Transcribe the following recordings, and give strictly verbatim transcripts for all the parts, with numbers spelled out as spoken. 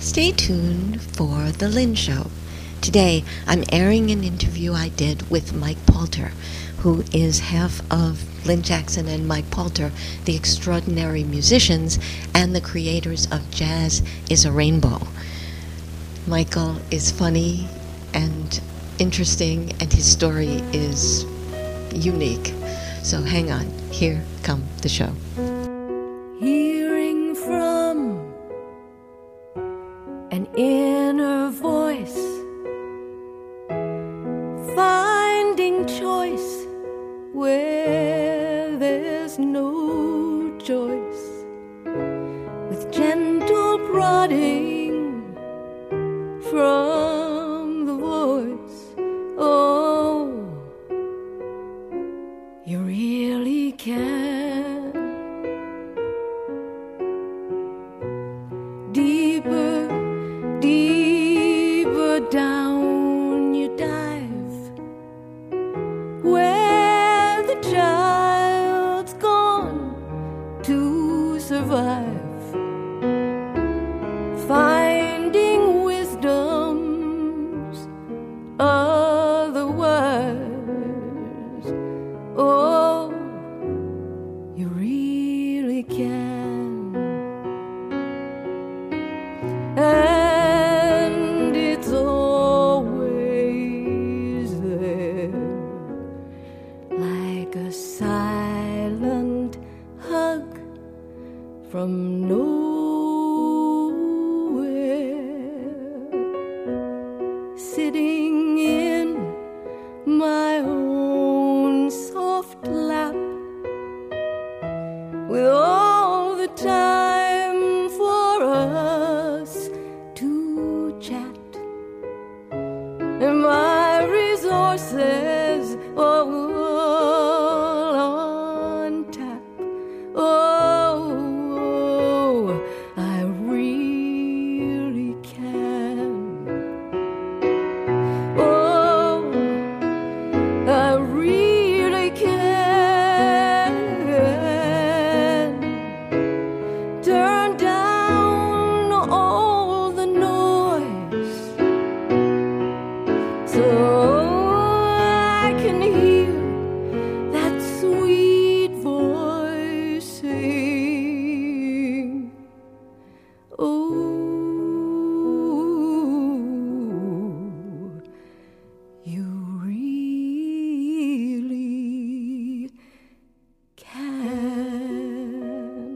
Stay tuned for The Lynn Show. Today, I'm airing an interview I did with Mike Palter, who is half of Lynn Jackson and Mike Palter, the extraordinary musicians and the creators of Jazz is a Rainbow. Michael is funny and interesting, and his story is unique. So hang on, here come the show. Hearing from an inner voice, finding choice where there's no choice, with gentle prodding from the voice. Oh, you really can. Deeper, deeper down you dive, where the child's gone to survive, finding wisdom's otherwise. Oh, you really can. And it's always there, like a silent hug from nowhere, sitting in my own soft lap, with all the time for us to chat, and my resources all on tap. Oh, I really can. Oh, I really can. Turn down all the noise so I can hear that sweet voice sing. Oh, you really can.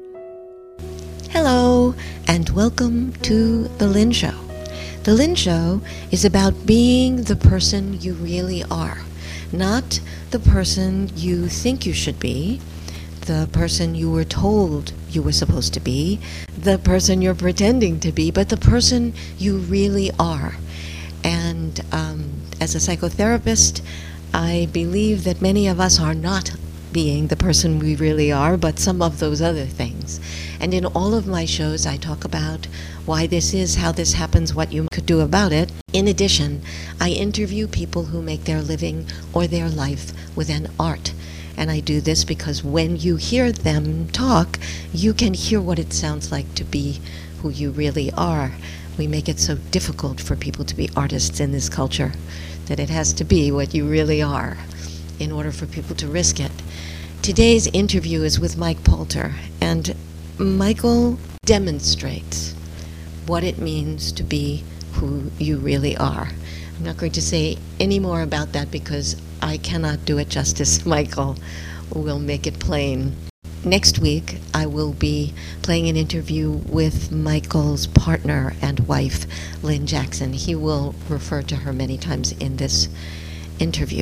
Hello, and welcome to The Lynn Show. The Lynn Show is about being the person you really are, not the person you think you should be, the person you were told you were supposed to be, the person you're pretending to be, but the person you really are. And um, as a psychotherapist, I believe that many of us are not being the person we really are, but some of those other things. And in all of my shows, I talk about why this is, how this happens, what you could do about it. In addition, I interview people who make their living or their life with an art. And I do this because when you hear them talk, you can hear what it sounds like to be who you really are. We make it so difficult for people to be artists in this culture that it has to be what you really are in order for people to risk it. Today's interview is with Mike Palter, and Michael demonstrates what it means to be who you really are. I'm not going to say any more about that because I cannot do it justice. Michael will make it plain. Next week, I will be playing an interview with Michael's partner and wife, Lynn Jackson. He will refer to her many times in this interview.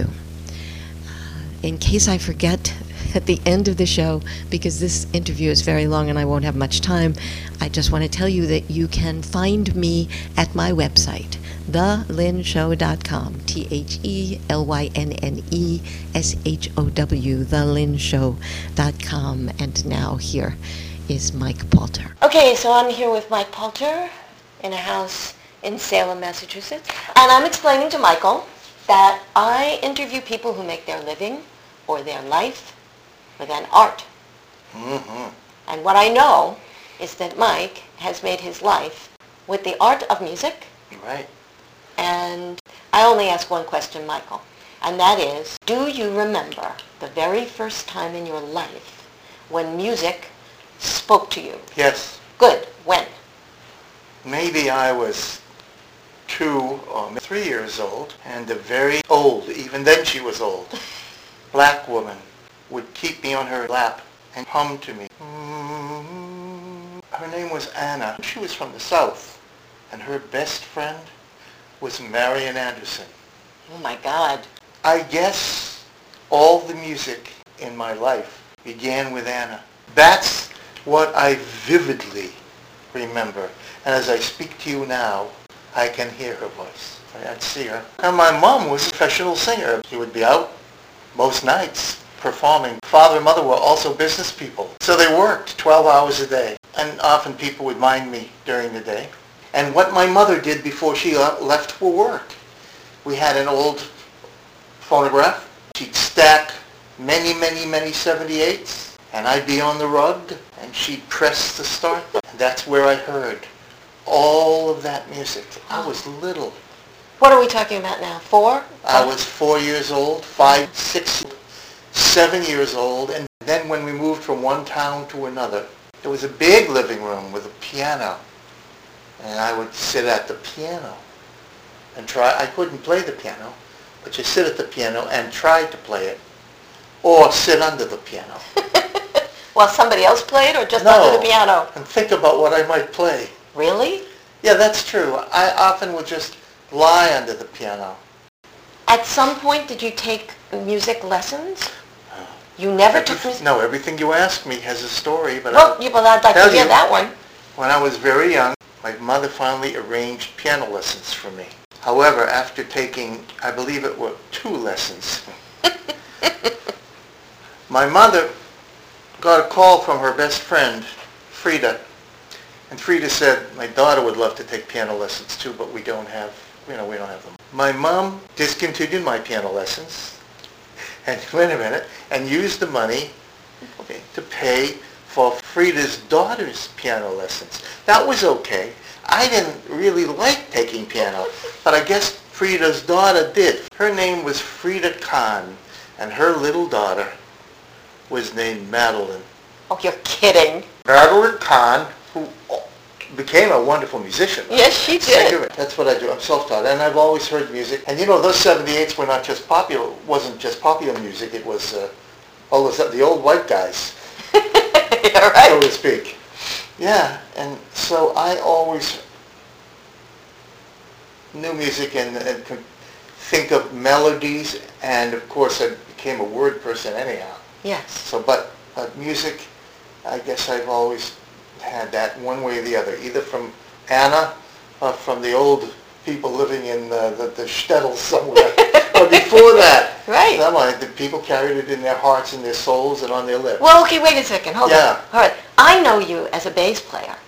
In case I forget at the end of the show, because this interview is very long and I won't have much time, I just want to tell you that you can find me at my website, the lynn show dot com, T H E L Y N N E S H O W, the lynn show dot com. And now here is Mike Palter. Okay, so I'm here with Mike Palter in a house in Salem, Massachusetts, and I'm explaining to Michael that I interview people who make their living or their life with an art. Mm-hmm. And what I know is that Mike has made his life with the art of music. Right. And I only ask one question, Michael, and that is, do you remember the very first time in your life when music spoke to you? Yes. Good. When? Maybe I was two or three years old, and a very old, even then she was old, black woman would keep me on her lap and hum to me. Her name was Anna. She was from the South, and her best friend was Marian Anderson. Oh my God. I guess all the music in my life began with Anna. That's what I vividly remember. And as I speak to you now, I can hear her voice. I'd see her. And my mom was a professional singer. She would be out most nights performing. Father and mother were also business people. So they worked twelve hours a day. And often people would mind me during the day. And what my mother did before she left for work. We had an old phonograph. She'd stack many, many, many seventy-eights. And I'd be on the rug. And she'd press the start button. And that's where I heard all of that music. I was little. What are we talking about now? Four? I was four years old, five, six, seven years old. And then when we moved from one town to another, there was a big living room with a piano. And I would sit at the piano and try. I couldn't play the piano, but just sit at the piano and try to play it. Or sit under the piano. While somebody else played, or just No, under the piano? and think about what I might play. Really? Yeah, that's true. I often would just lie under the piano. At some point, did you take music lessons? You never took Everything, music? no, everything you ask me has a story, but Well, I, yeah, well, I'd like tell to hear you. that one. when I was very young, my mother finally arranged piano lessons for me. However, after taking, I believe it were two lessons, my mother got a call from her best friend, Frida. And Frida said, my daughter would love to take piano lessons too, but we don't have, you know, we don't have them. My mom discontinued my piano lessons, and wait a minute, and used the money, okay, to pay for Frida's daughter's piano lessons. That was okay. I didn't really like taking piano, but I guess Frida's daughter did. Her name was Frida Kahn, and her little daughter was named Madeline. Oh, you're kidding. Madeline Kahn, who became a wonderful musician. Yes, she did. Singer. That's what I do. I'm self-taught, and I've always heard music. And you know, those seventy-eights were not just popular. Wasn't just popular music. It was uh, all those, the old white guys, Yeah, right. so to speak. Yeah, and so I always knew music and, and could think of melodies, and of course I became a word person anyhow. Yes. So, but, but music, I guess I've always had that one way or the other, either from Anna or from the old people living in uh, the, the shtetl somewhere, or before that. Right. Some, like, the people carried it in their hearts and their souls and on their lips. Well, okay, wait a second. Hold Yeah. on. All right. I know you as a bass player.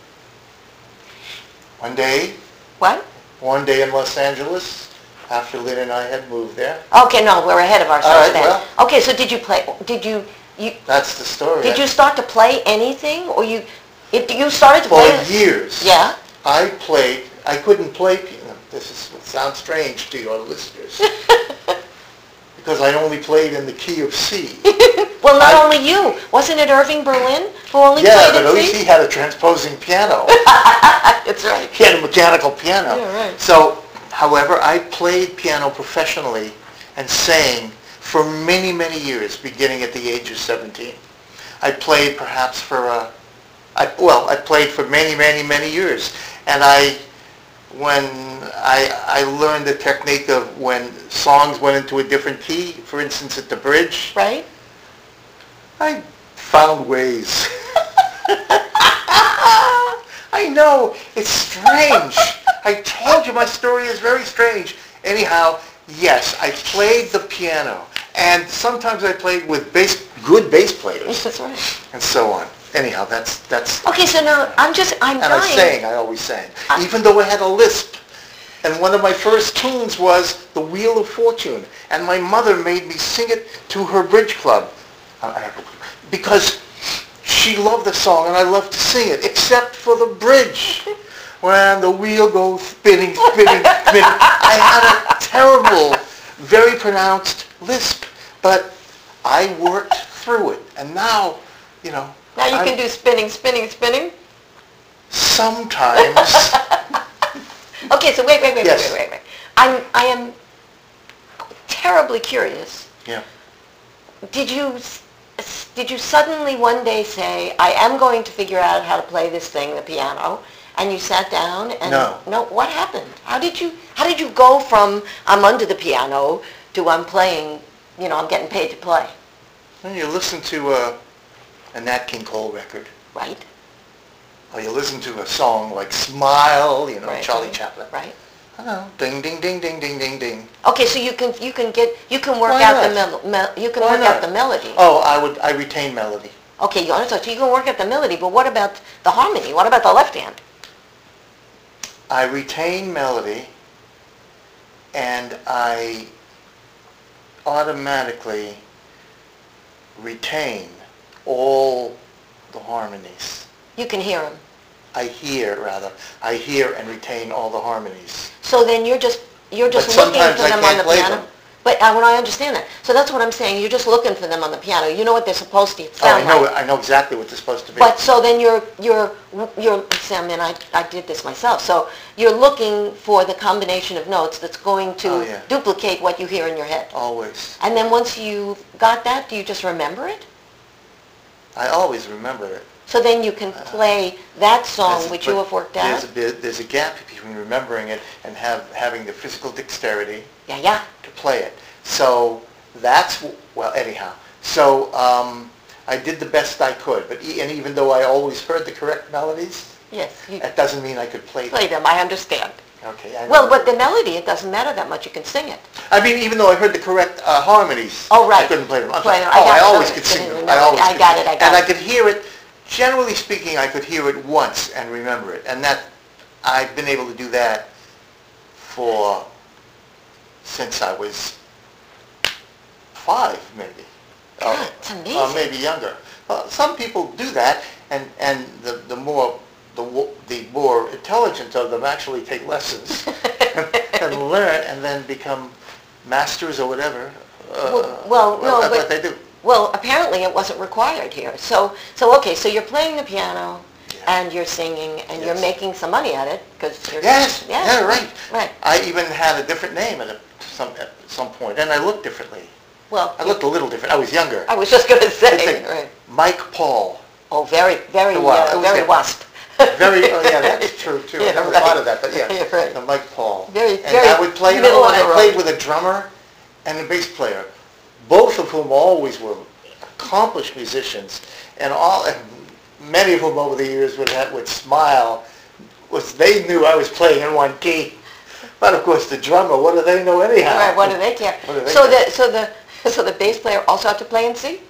One day, What? one day in Los Angeles, after Lynn and I had moved there, Okay, no, we're ahead of ourselves All right, then. well. Okay, so did you play, did you, you, that's the story. did you start to play anything, or you, it, you started to For play? years, Yeah. I played, I couldn't play piano. This is, sounds strange to your listeners, because I only played in the key of C. Well, not I- only you. Wasn't it Irving Berlin who only Yeah, played but at in least C? he had a transposing piano. That's right. He had a mechanical piano. Yeah, right. So, however, I played piano professionally and sang for many, many years, beginning at the age of seventeen. I played perhaps for, uh, I, well, I played for many, many, many years. And I, when I, I learned the technique of when songs went into a different key, for instance at the bridge, Right? I found ways. I know, it's strange. I told you my story is very strange. Anyhow, yes, I played the piano. And sometimes I played with bass, good bass players That's right. and so on. Anyhow, that's, that's, Okay, so now I'm just, I'm and I dying. sang, I always sang. I- Even though I had a lisp. And one of my first tunes was The Wheel of Fortune. And my mother made me sing it to her bridge club. Uh, Because she loved the song and I loved to sing it, except for the bridge. when the wheel goes spinning, spinning, spinning. I had a terrible, very pronounced lisp, but I worked through it. And now, you know. Now you I'm, can do spinning, spinning, spinning? Sometimes. Okay, so wait, wait, wait, Yes. wait, wait, wait. I'm, I am terribly curious. Yeah. Did you, s- s- did you suddenly one day say, I am going to figure out how to play this thing, the piano, and you sat down and... No. No, what happened? How did you, how did you go from I'm under the piano to I'm playing, you know, I'm getting paid to play, When you listen to a, a Nat King Cole record, right? or you listen to a song like Smile, you know, Right, Charlie right, Chaplin. Right. I don't know, ding, ding, ding, ding, ding, ding, ding. Okay, so you can, you can get, you can work Why out the not? mel, mel, you can Why work not? out the melody. Oh, I would, I retain melody. Okay, you understand, so you can work out the melody, but what about the harmony? What about the left hand? I retain melody, and I automatically retain all the harmonies. You can hear them. I hear, rather. I hear and retain all the harmonies. So then you're just, you're just But looking sometimes for I them on can't the play piano? them. But I, well, I understand that. So that's what I'm saying, you're just looking for them on the piano. You know what they're supposed to Oh, I sound know, like. I know exactly what they're supposed to be. But so then you're, you're, you're, see, I mean, I, I did this myself. So you're looking for the combination of notes that's going to Oh, yeah. duplicate what you hear in your head. Always. And then once you got that, do you just remember it? I always remember it. So then you can play that song There's a- which you but have worked There's out? a, bit, there's a gap between remembering it and have, having the physical dexterity Yeah, yeah. to play it. So that's, w- well, anyhow. So um, I did the best I could. But e- and even though I always heard the correct melodies, Yes, you that doesn't mean I could play them. play them, I understand. Okay. I Well, know. but the melody, it doesn't matter that much, you can sing it. I mean, even though I heard the correct uh, harmonies, Oh, right. I couldn't play them. I'm Play sorry. them. I Oh, got I it. always Okay. could sing them. No, I always I could. got it, I got And it. I could hear it. Generally speaking, I could hear it once and remember it, and that I've been able to do that for since I was five, maybe. God, it's amazing. Or maybe younger. Well, some people do that, and and the the more the wo- the more intelligent of them actually take lessons and learn, and then become masters or whatever. Uh, Well, well, no, I but- thought they do. Well, apparently it wasn't required here. So, so okay, so you're playing the piano Yeah. and you're singing and you're Yes. making some money at it because you're... Yes, yeah, right. Right. I even had a different name at a, some at some point, and I looked differently. Well, I looked a little different. I was younger. I was just going to It's like say, right. Mike Paul. Oh, very, very, The wa- uh, it was very him. wasp. Very, oh yeah, that's true too. I Yeah, never right. thought of that, but yeah, Yeah, right. the Mike Paul. Very- and very I would play, you middle know, of and the I played road. with a drummer and a bass player, both of whom always were accomplished musicians, and all, and many of whom over the years would have, would smile, was they knew I was playing in one key. But of course, the drummer, what do they know anyhow? Right, what do they care? What do they So care? the, so the, so the bass player also had to play in C?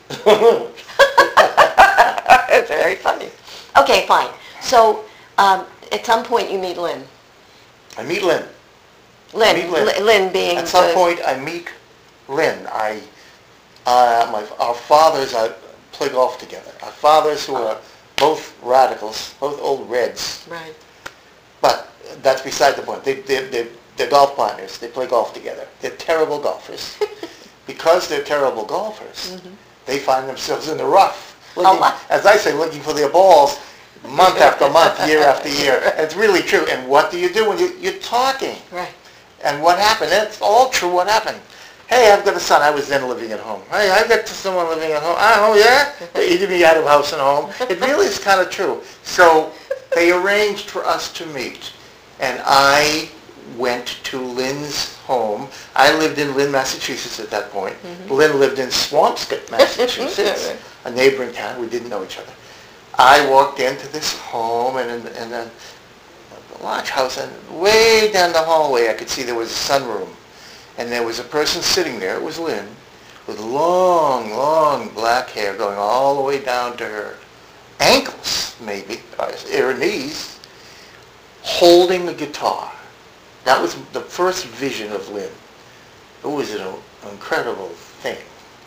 It's very funny. Okay, fine. So, um, at some point you meet Lynn. I meet Lynn. Lynn, meet Lynn. Li- Lynn being At some the- point, I meet Lynn. I, uh, my, our fathers uh, play golf together. Our fathers, who are both radicals, both old Reds. Right. But that's beside the point. They, they, they, they're golf partners. They play golf together. They're terrible golfers. Because they're terrible golfers, they find themselves in the rough. Looking, lot. as I say, looking for their balls month after month, year after year. It's really true. And what do you do when you, you're talking? Right. And what happened? It's all true what happened. Hey, I've got a son. I was then living at home. Hey, I've got someone living at home. Oh, yeah? Eating me out of house and home. It really is kind of true. So they arranged for us to meet. And I went to Lynn's home. I lived in Lynn, Massachusetts at that point. Lynn lived in Swampscott, Massachusetts, a neighboring town. We didn't know each other. I walked into this home, and in, in a large house, and way down the hallway I could see there was a sunroom. And there was a person sitting there, it was Lynn, with long, long black hair going all the way down to her ankles, maybe, or her knees, holding a guitar. That was the first vision of Lynn. It was an incredible thing.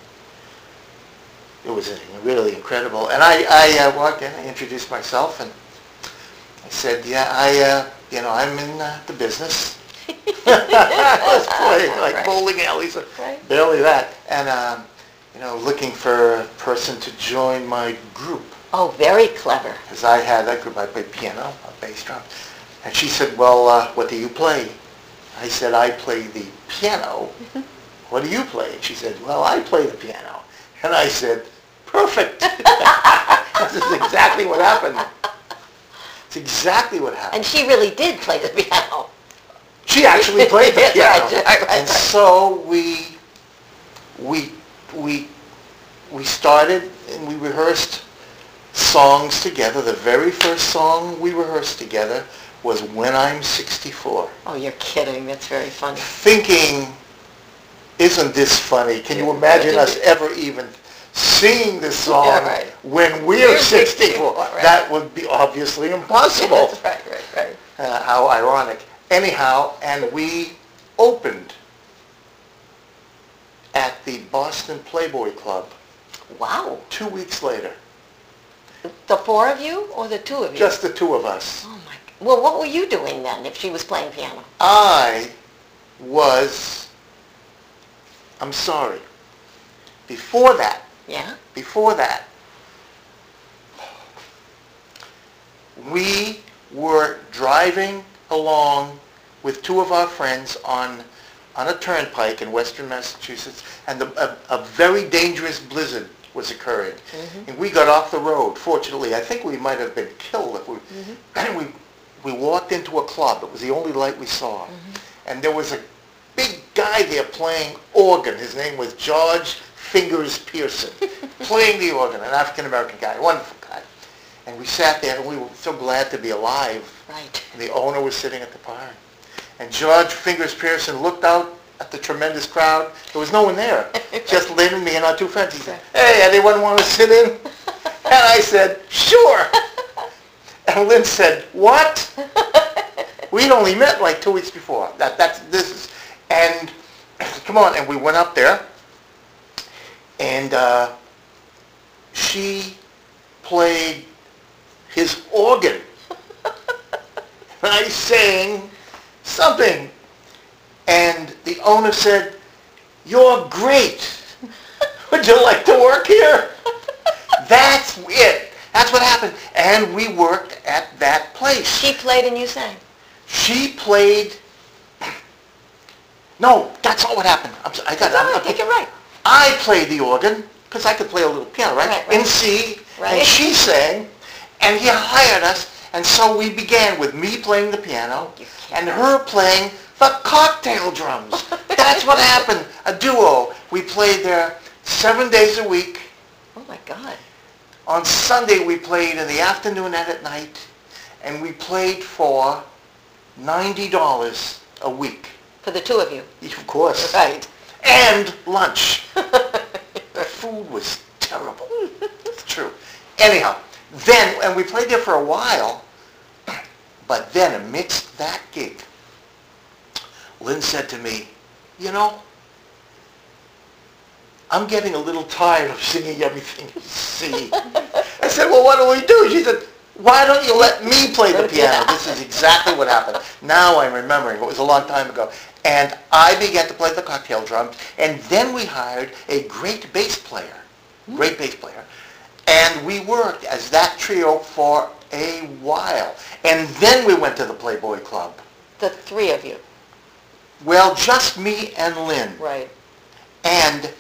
It was really incredible. And I, I uh, walked in, I introduced myself, and I said, yeah, I, uh, you know, I'm in uh, the business. I was playing like Right. bowling alleys, uh, Right. barely that. And, um, you know, looking for a person to join my group. Oh, very clever. Because I had that group, I played piano, a bass drum. And she said, well, uh, what do you play? I said, I play the piano. What do you play? And she said, well, I play the piano. And I said, perfect. This is exactly what happened. It's exactly what happened. And she really did play the piano. She actually played the Right, piano. right, right, right. And so we, we, we, we started and we rehearsed songs together. The very first song we rehearsed together was When I'm sixty-four. Oh, you're kidding. That's very funny. Thinking, isn't this funny? Can you imagine us ever even singing this song Yeah, right. when we're You're sixty-four? sixty-four, right. That would be obviously impossible. That's right, right, right. Uh, how ironic. Anyhow, and we opened at the Boston Playboy Club Wow. two weeks later. The four of you or the two of you? Just the two of us. Oh my. Well, what were you doing then if she was playing piano? I was, I'm sorry, before that, Yeah? before that, we were driving along with two of our friends on on a turnpike in western Massachusetts, and the, a, a very dangerous blizzard was occurring. Mm-hmm. And we got off the road. Fortunately, I think we might have been killed if we. Mm-hmm. And we we walked into a club. It was the only light we saw, Mm-hmm. and there was a big guy there playing organ. His name was George Fingers Pearson, playing the organ. An African American guy, wonderful guy. And we sat there, and we were so glad to be alive. Right. And the owner was sitting at the bar. And George Fingers Pearson looked out at the tremendous crowd. There was no one there. Just Lynn and me and our two friends. He said, hey, anyone want to sit in? And I said, sure. And Lynn said, what? We'd only met like two weeks before. That, that's, this is, and come on. And we went up there. And uh, she played his organ. And I sang something. And the owner said, you're great. Would you like to work here? That's it. That's what happened. And we worked at that place. She played and you sang. She played... No, that's not what happened. I'm sorry, I got That's all I'm- right. I'm- Take it right. I played the organ, because I could play a little piano, right? Right, right. In C, Right. and she sang, and he hired us, and so we began with me playing the piano, You can't. and her playing the cocktail drums. That's what happened, a duo. We played there seven days a week. Oh my God. On Sunday we played in the afternoon and at night, and we played for ninety dollars a week. For the two of you. Of course. Right. And lunch. The food was terrible. It's true. Anyhow, then, and we played there for a while, but then amidst that gig, Lynn said to me, you know, I'm getting a little tired of singing everything you see. I said, well, what do we do? She said, why don't you let me play the piano? This is exactly what happened. Now I'm remembering. It was a long time ago. And I began to play the cocktail drums, and then we hired a great bass player, great bass player, and we worked as that trio for a while. And then we went to the Playboy Club. The three of you. Well, just me and Lynn. Right. And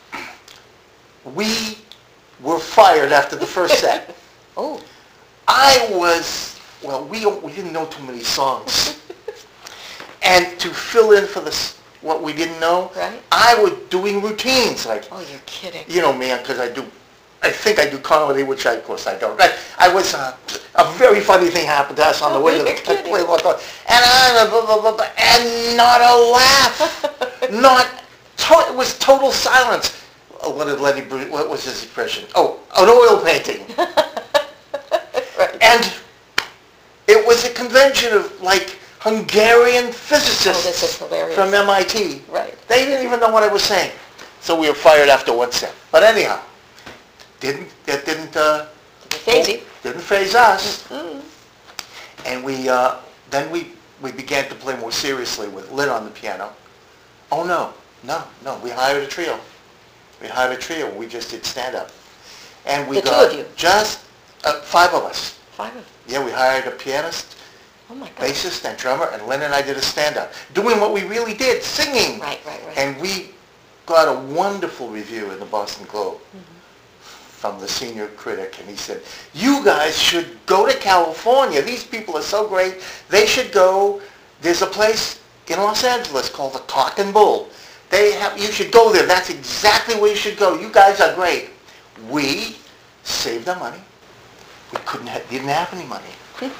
we were fired after the first set. Oh. I was, well, we, we didn't know too many songs. And to fill in for the, s- what we didn't know, Right. I was doing routines, like, Oh, you're kidding. you know me, because I do, I think I do comedy, which I, of course I don't. I, I was, uh, a very funny thing happened to us on the way to the You're kidding. Playboy Club. And I, blah, blah, blah, blah, and not a laugh. Not, to, it was total silence. Oh, what did Lenny Bruce, what was his expression? Oh, an oil painting. Right. And it was a convention of, like, Hungarian physicists Oh, this is hilarious. from M I T. Right. They didn't even know what I was saying. So we were fired after one set. But anyhow, didn't, that didn't, uh, Daisy. didn't faze us. Mm. And we, uh, then we, we began to play more seriously with Lynn on the piano. Oh no, no, no, we hired a trio. We hired a trio. We just did stand-up. And we The two got of you? just uh, five of us. Five of Yeah, we hired a pianist, Oh my God. bassist, and drummer, and Lynn and I did a stand-up, doing what we really did, singing. Right, right, right. And we got a wonderful review in the Boston Globe Mm-hmm. from the senior critic, and he said, you guys should go to California. These people are so great. They should go. There's a place in Los Angeles called the Cock and Bull. They have, you should go there. That's exactly where you should go. You guys are great. We saved our money. We couldn't have, didn't have any money.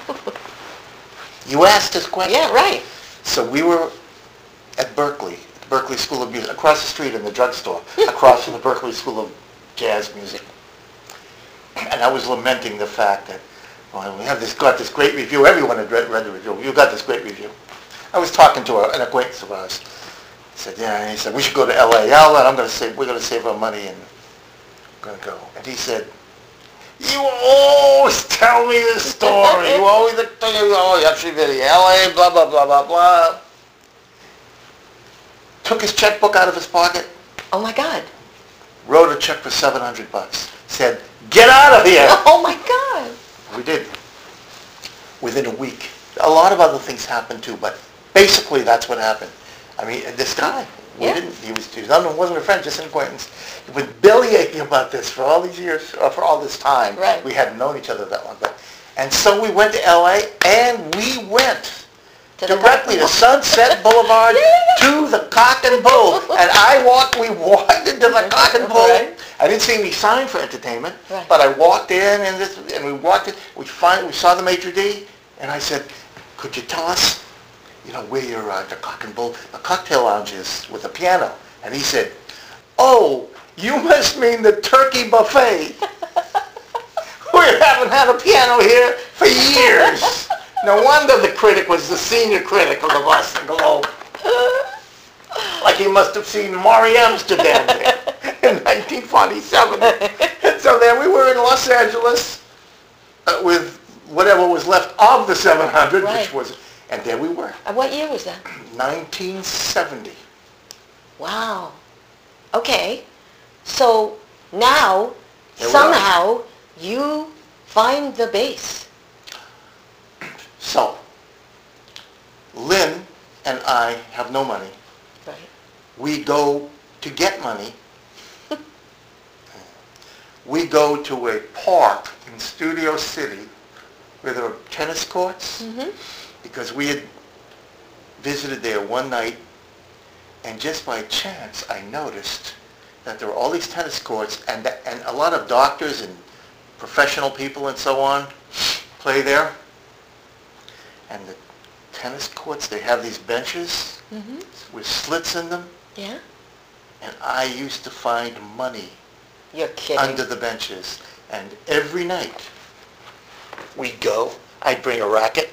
You asked this question. Yeah, right. So we were at Berkeley, Berkeley School of Music, across the street in the drugstore, across from the Berkeley School of Jazz Music. And I was lamenting the fact that, well, we have this, got this great review. Everyone had read, read the review. You got this great review. I was talking to a, an acquaintance of ours. He said, yeah, and he said, we should go to L A L, and I'm going to save, we're going to save our money, and we're going to go. And he said, you always tell me this story. You always tell me, oh, actually, L A, blah, blah, blah, blah, blah. Took his checkbook out of his pocket, Oh my God. wrote a check for seven hundred bucks. Said, get out of here. Oh my God. We did. Within a week. A lot of other things happened too, but basically that's what happened. I mean, this guy, we Yeah. didn't, he was, he was, wasn't a friend, just an acquaintance. He was bellyaching about this for all these years, or for all this time. Right. We hadn't known each other that long. But, and so we went to L A, and we went To the directly to Cock Sunset Boulevard Yeah, yeah, to the Cock and Bull. And I walked, we walked into the Cock and Bull. Right. I didn't see any sign for entertainment, Right. but I walked in and this, and we walked in, we find, we saw the maitre d', and I said, could you tell us, you know, where your, uh, the Cock and Bull, the cocktail lounge is with a piano? And he said, oh, you must mean the turkey buffet. We haven't had a piano here for years. No wonder the critic was the senior critic of the Boston Globe. Like he must have seen Maury Amsterdam there in nineteen forty-seven. And so there we were in Los Angeles uh, with whatever was left of the seven hundred, Right. which was, and there we were, And what year was that? nineteen seventy. Wow. Okay. So now, Here we are. somehow, you find the bass. So, Lynn and I have no money. Right. We go to get money. We go to a park in Studio City where there are tennis courts, Mm-hmm. because we had visited there one night, and just by chance I noticed that there were all these tennis courts, and that, and a lot of doctors and professional people and so on play there. And the tennis courts, they have these benches Mm-hmm. with slits in them, Yeah? and I used to find money You're kidding. under the benches. And every night we'd go, I'd bring a racket,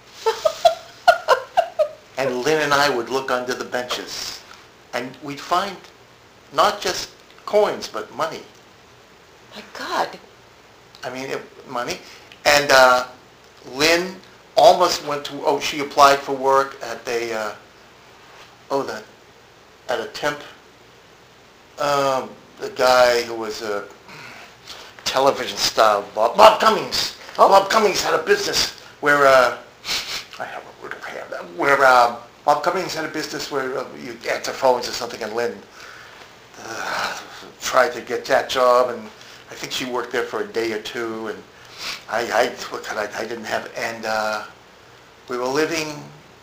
and Lynn and I would look under the benches, and we'd find not just coins, but money. My God. I mean, it, money. And uh, Lynn almost went to, oh, she applied for work at the, uh, oh, the, at a temp, um, the guy who was a television star, Bob, Bob Cummings. Oh. Bob Cummings had a business where, uh, I have a word of hand, where uh, Bob Cummings had a business where uh, you answer phones or something, and Lynn uh, tried to get that job, and I think she worked there for a day or two, and I, I, what could I, I didn't have, and uh, we were living,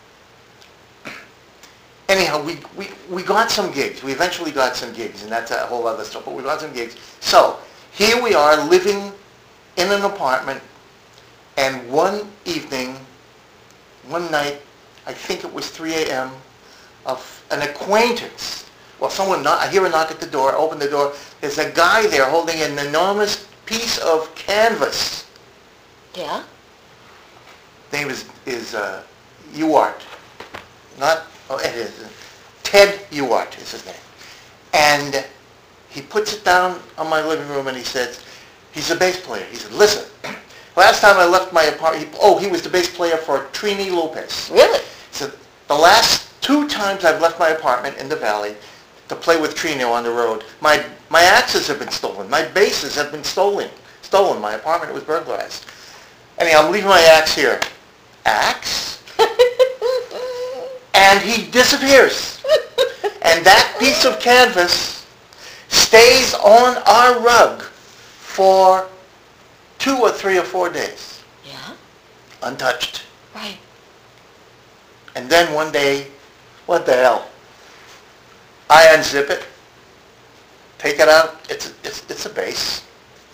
anyhow, we, we, we got some gigs. We eventually got some gigs, and that's a whole other stuff, but we got some gigs. So, here we are living in an apartment, and one evening, one night, I think it was three a.m., of an acquaintance, well, someone, knock, I hear a knock at the door, open the door, there's a guy there holding an enormous piece of canvas. Yeah? Name is, is uh, Ewart. Not, oh, it is. Ted Ewart is his name. And he puts it down on my living room and he says, he's a bass player. He said, listen, Last time I left my apartment, he, oh, he was the bass player for Trini Lopez. Really? So the last two times I've left my apartment in the valley to play with Trino on the road, my my axes have been stolen. My basses have been stolen. Stolen. My apartment was burglarized. Anyhow, I'm leaving my axe here. Axe? And he disappears. And that piece of canvas stays on our rug for two or three or four days. Yeah? Untouched. Right. And then one day, what the hell? I unzip it, take it out. It's it's it's a bass.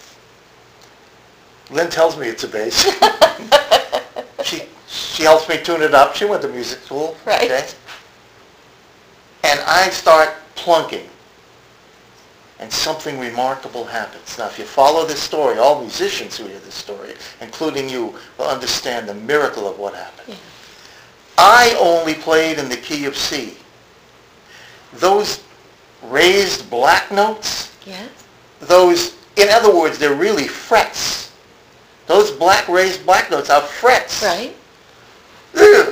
Lynn tells me it's a bass. she she helps me tune it up. She went to music school. Right. Okay? And I start plunking. And something remarkable happens. Now, if you follow this story, all musicians who hear this story, including you, will understand the miracle of what happened. Yeah. I only played in the key of C. Those raised black notes, Yes? those, in other words, they're really frets. Those black raised black notes are frets. Right. Ugh.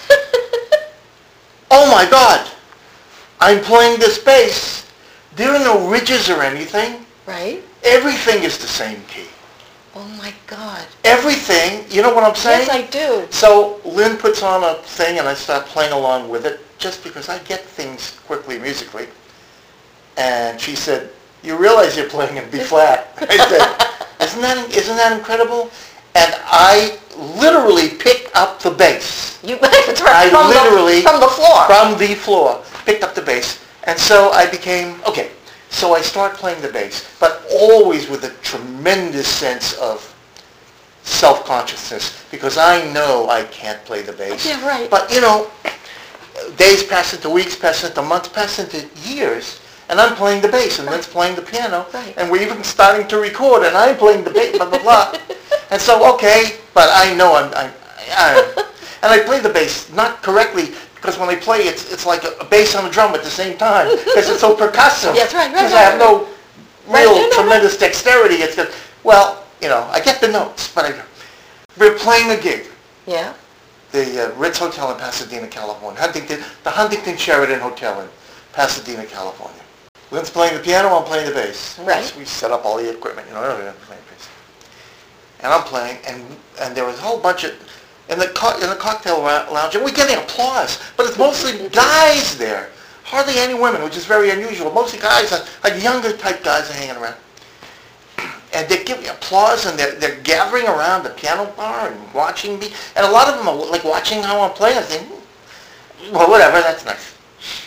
Oh my God! I'm playing this bass. There are no ridges or anything. Right? Everything is the same key. Oh my God. Everything, you know what I'm saying? Yes, I do. So Lynn puts on a thing and I start playing along with it just because I get things quickly musically. And she said, you realize you're playing in B flat. I said, isn't that, isn't that incredible? And I literally picked up the bass. You it's right I from literally, the, from the floor. From the floor, picked up the bass. And so I became, okay, so I start playing the bass, but always with a tremendous sense of self-consciousness because I know I can't play the bass. Yeah, right. But, you know, days pass into weeks, pass into months, pass into years, and I'm playing the bass, and Lynn's playing the piano, Right. and we're even starting to record, and I'm playing the bass, blah, blah, blah. And so, okay, but I know I'm, I'm, I, and I play the bass, not correctly, because when I play, it's it's like a, a bass and a drum at the same time, because it's so percussive. Yes, right, right, Because right, I have no right. real Right, no, no, tremendous dexterity. It's just, well, you know, I get the notes, but I, we're playing a gig. Yeah? The uh, Ritz Hotel in Pasadena, California. Huntington, the Huntington Sheridan Hotel in Pasadena, California. Lynn's playing the piano, I'm playing the bass. Right. We set up all the equipment, you know, I'm playing bass. And I'm playing, and and there was a whole bunch of, in the co- in the cocktail lounge, and we're getting applause, but it's mostly guys there. Hardly any women, which is very unusual. Mostly guys, uh, like younger type guys are hanging around. And they're giving applause, and they're, they're gathering around the piano bar and watching me. And a lot of them are like watching how I'm playing. I think, well, whatever, that's nice.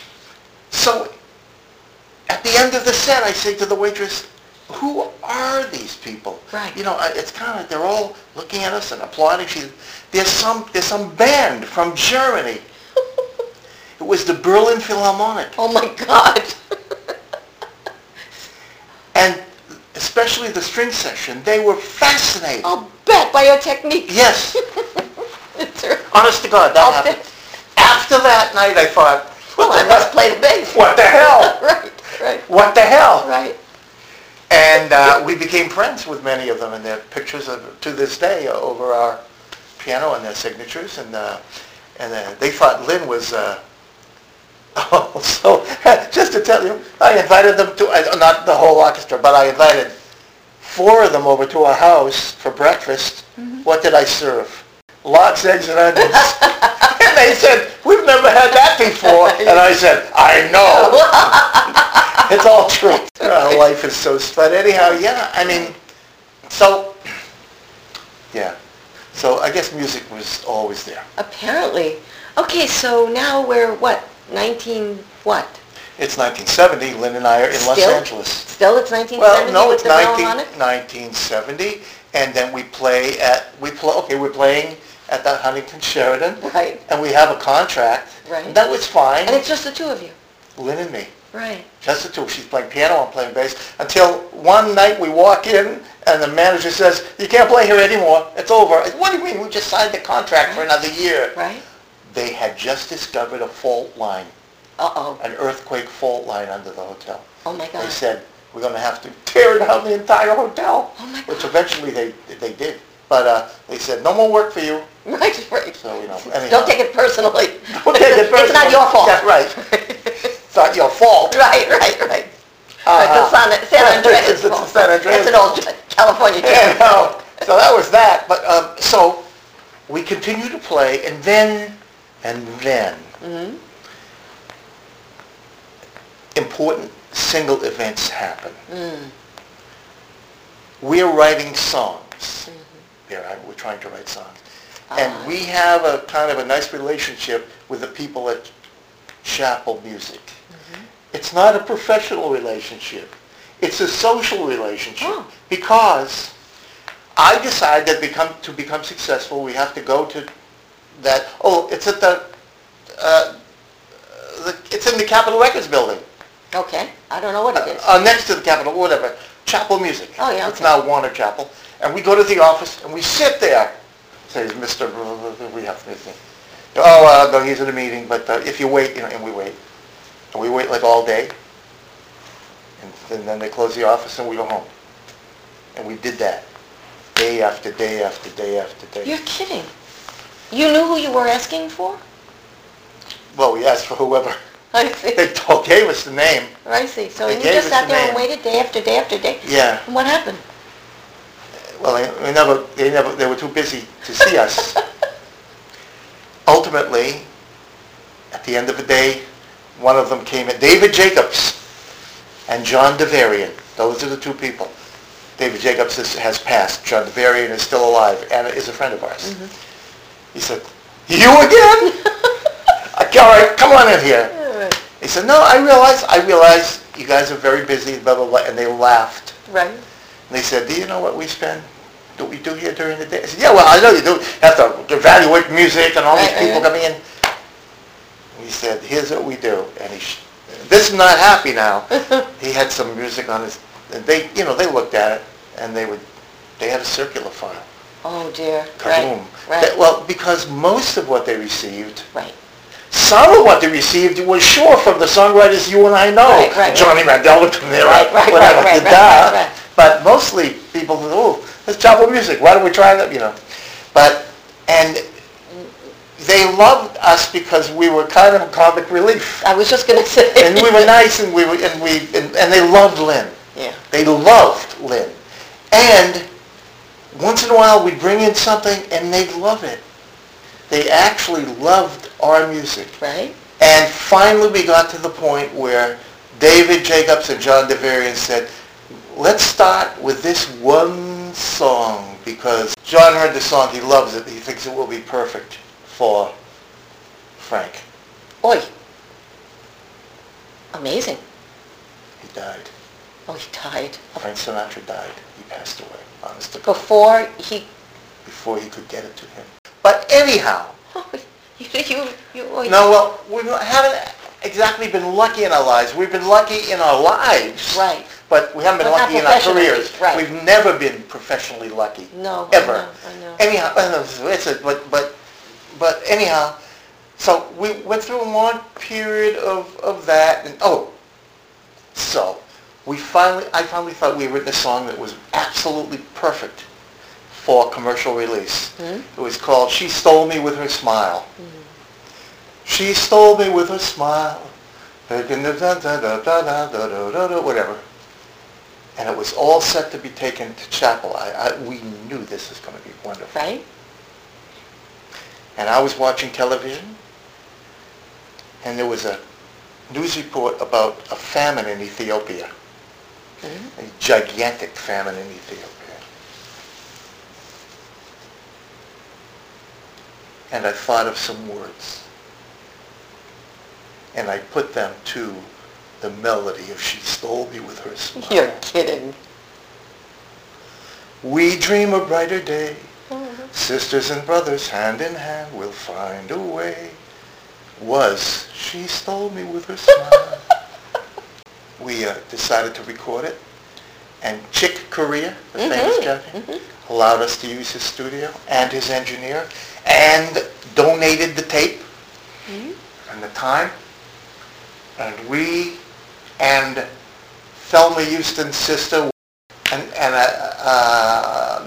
So at the end of the set, I say to the waitress, who are these people? Right. You know, it's kind of, they're all looking at us and applauding. She, there's some, there's some band from Germany. It was the Berlin Philharmonic. Oh my God. And especially the string section, they were fascinated. I'll bet by your technique. Yes. It's true. Honest to God, that I'll happened. bet. After that night, I thought, Well, what I the must hell? play the bass. What the hell? Right, right, What the hell? right. And uh, we became friends with many of them, and their pictures of, to this day over our piano and their signatures. And uh, and uh, they thought Lynn was. Uh, oh, so just to tell you, I invited them to uh, not the whole orchestra, but I invited four of them over to our house for breakfast. Mm-hmm. What did I serve? Lox, eggs, and onions. And they said, we've never had that before. And I said, I know. It's all true. Uh, life is so fun. Anyhow, yeah, I mean, so, yeah. So I guess music was always there. Apparently. Okay, so now we're what? nineteen what? It's nineteen seventy. Lynn and I are in Still? Los Angeles. Still it's nineteen Well, seventy no, with it's the nineteen, Philharmonic? nineteen seventy, and then we play at, we play, okay, we're playing at the Huntington Sheridan. Right. And we have a contract. Right. And that was fine. And it's just the two of you? Lynn and me. Right. Just the two. She's playing piano, I'm playing bass. Until one night we walk in and the manager says, you can't play here anymore. It's over. I said, what do you mean? We just signed the contract for another year. Right. They had just discovered a fault line, Uh-oh. an earthquake fault line under the hotel. Oh my God. They said, we're going to have to tear down the entire hotel. Oh my Which God. eventually they they did. But uh, they said, no more work for you. Right, right. So, you know, anyhow. Don't take it personally. Don't take it personally. It's not your fault. That's right. It's not your fault. Right, right, right. Uh-huh. Right, the San, San Andreas. It's, it's the San Andreas. That's an old California joke. Yeah, no. So that was that. But um, so we continued to play, and then, and then, Mm-hmm. important single events happen. Mm. We're writing songs. Mm-hmm. There, I, we're trying to write songs. Ah. And we have a kind of a nice relationship with the people at Chapel Music. Mm-hmm. It's not a professional relationship. It's a social relationship. Oh. Because I decided that become, to become successful, we have to go to that, oh, it's at the, uh, the it's in the Capitol Records building. Okay, I don't know what it is. Uh, next to the Capitol, whatever. Chapel Music. Oh, yeah, It's okay. now Warner Chapel. And we go to the office and we sit there. Says Mister We have to meet. Oh, uh, no, he's at a meeting, but uh, if you wait, you know, and we wait. And we wait like all day. And, and then they close the office and we go home. And we did that. Day after day after day after day. You're kidding. You knew who you were asking for? Well, we asked for whoever. I see. They told, gave us the name. I see. So They you gave just us sat the there name. and waited day after day after day? Yeah. And what happened? Well, they, they never, they never, they were too busy to see us. Ultimately, at the end of the day, one of them came in, David Jacobs and John DeVarian. Those are the two people. David Jacobs is, has passed. John DeVarian is still alive and is a friend of ours. Mm-hmm. He said, "You again?" I, all right, come on in here. He said, "No, I realize, I realize you guys are very busy, blah, blah, blah," and they laughed. Right. And they said, "Do you know what we spend, what we do here during the day?" I said, "Yeah, well, I know you do. You have to evaluate music and all Right, these right, people right. coming in." And he said, "Here's what we do." And he, sh- this is not happy now. He had some music on his, and they, you know, they looked at it, and they would, they had a circular file. Oh dear. Kaboom. Right. Right. That- well, because most of what they received, right. some of what they received was sure from the songwriters you and I know. Right, right, Johnny Mandel would come there, Right, right, whatever, right, right, da. right, right, right. But mostly people said, "Oh, let's Chapel Music. Why don't we try that?" You know. But and they loved us because we were kind of comic relief, I was just going to say. and we were nice, and we were, and we and, and they loved Lynn. Yeah. They loved Lynn, and once in a while we'd bring in something, and they'd love it. They actually loved our music. Right. And finally we got to the point where David Jacobs and John DeVarian said, "Let's start with this one song," because John heard the song, he loves it, he thinks it will be perfect for Frank. Oi. Amazing. He died. Oh, he died. Frank Sinatra died. He passed away, honest to God, Before he... before he could get it to him. But anyhow, Oh, you, you, you, oi. no, well, we haven't exactly been lucky in our lives. We've been lucky in our lives. Right. But we haven't been But not lucky in our professionally, careers. right. We've never been professionally lucky. No, Ever. I know, I know. Anyhow, I know, it's a, but, but, but anyhow, so we went through a long period of, of that, and oh, so we finally, I finally thought we had written a song that was absolutely perfect for commercial release. Mm-hmm. It was called "She Stole Me with Her Smile." Mm-hmm. She stole me with her smile, whatever. And it was all set to be taken to Chapel. I, I, we knew this was going to be wonderful. Right. And I was watching television, and there was a news report about a famine in Ethiopia, Mm-hmm. a gigantic famine in Ethiopia. And I thought of some words, and I put them to the melody of "She Stole Me with Her Smile." You're kidding. We dream a brighter day. Mm-hmm. Sisters and brothers, hand in hand, we'll find a way. Was "She Stole Me with Her Smile." We uh, decided to record it, and Chick Corea, the Mm-hmm. famous guy, Mm-hmm. allowed us to use his studio and his engineer, and donated the tape Mm-hmm. and the time. And we and Thelma Houston's sister and, and uh, uh, Nick